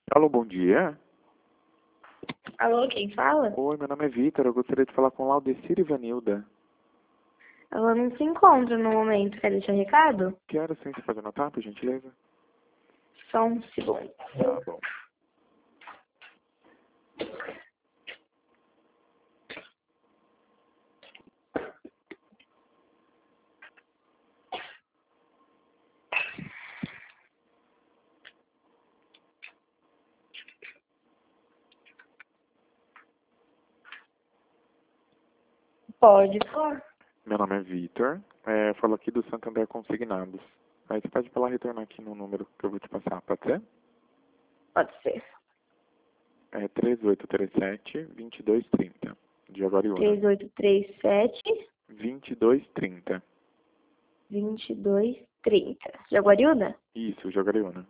Alô, bom dia. Alô, quem fala? Oi, meu nome é Vitor. Eu gostaria de falar com Laudecir e Vanilda. Ela não se encontra no momento. Quer deixar recado? Quero sim, você pode anotar, por gentileza? Só um segundo. Tá bom. Pode falar. Meu nome é Vitor. Eu falo aqui do Santander Consignados. Aí você pede pra ela retornar aqui no número que eu vou te passar, pode ser? Pode ser. É 3837-2230, de Jaguariúna. 3837 2230. 2230. Jaguariúna? Isso, Jaguariúna.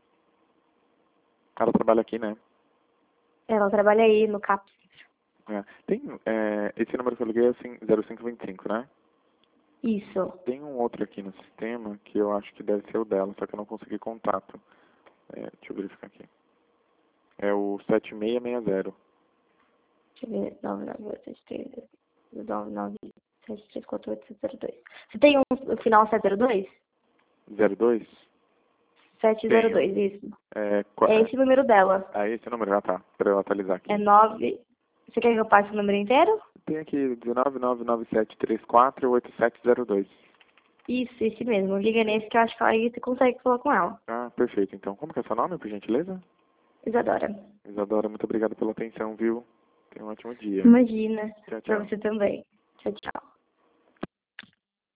Ela trabalha aqui, né? Ela trabalha aí no CAPS. Esse número que eu liguei é o 0525, né? Isso. Tem um outro aqui no sistema que eu acho que deve ser o dela, só que eu não consegui contato. Deixa eu verificar aqui. É o 7660. Deixa eu ver. 99873. 997348702. Você tem um final 702? 02? 702, isso. É, É esse o número dela. esse número já tá, pra eu atualizar aqui. É 9. Você quer que eu passe o número inteiro? Tem aqui 19997348702. Isso, esse mesmo. Liga nesse que eu acho que aí você consegue falar com ela. Ah, perfeito. Então, como que é seu nome, por gentileza? Isadora. Isadora, muito obrigado pela atenção, viu? Tenha um ótimo dia. Imagina. Tchau, Pra tchau. você também. Tchau, tchau.